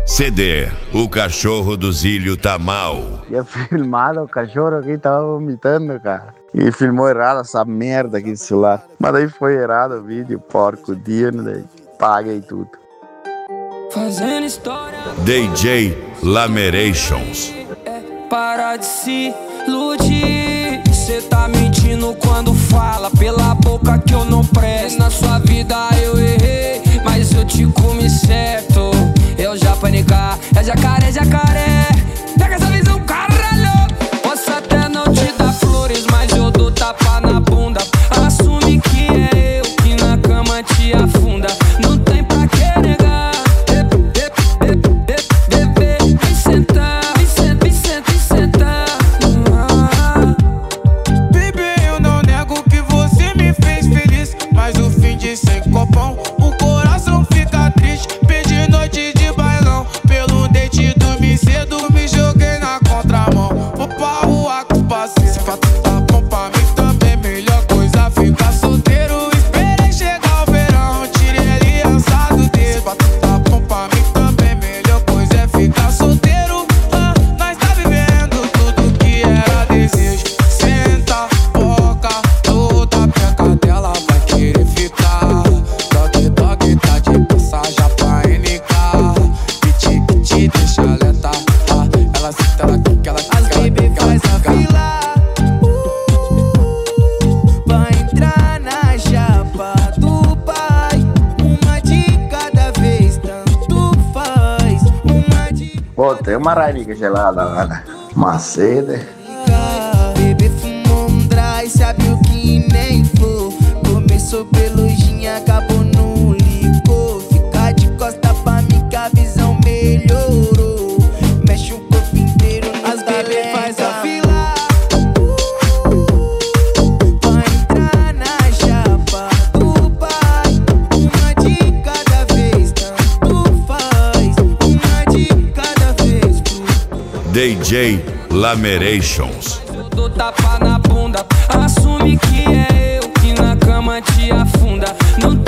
CD, o cachorro do Zílio tá mal. E filmado, o cachorro aqui tava vomitando, cara. E filmou errado essa merda aqui do celular. Mas daí foi errado o vídeo, porco, dia, daí paguei tudo. Fazendo história. DJ Lamerations. Para de se iludir. Cê tá mentindo quando fala pela boca que eu não presto. Na sua vida eu errei, mas eu te comi certo. Eu já panicar, é jacaré, jacaré. Pega essa visão, caralho. Posso até não te dar flores, mas eu dou tapa na bunda. Assume que é eu que na cama te afunda. Não tem pra que negar. Vem sentar, vem sentar. Baby, eu não nego que você me fez feliz, mas o fim de sem copão, o coração fica triste. Perdi noite de bailão, pelo date dormi cedo, me joguei na contramão. Vou pra rua com os parceiros, pra tu tá bom pra mim também. Melhor coisa ficar solteiro, esperei chegar o verão, tirei aliança do dedo. Pra tu tá bom pra mim também, melhor coisa é ficar solteiro. Nós tá vivendo tudo que era desejo. Senta, boca, toda peca dela vai querer ficar. Dog, dog, tá de passagem pra NK. Piti, piti, deixa lenta. Ela senta, ela quica, ela quica. As baby faz a fila pra entrar na chapa do pai. Uma de cada vez, tanto faz. Uma de Pô, tem uma raiva gelada agora. Maceda. Bebê fumou um dry, sabe o que nem for. Começou pelo gin, acabou no licor. Fica de costa pra mim que a visão melhorou. Mexe o corpo inteiro, as bebê faz a fila pra entrar na chapa do pai. Uma de cada vez, tanto faz. Uma de cada vez. DJ Lamerations. Eu dou tapa na bunda. Assume que é eu que na cama te afunda. Não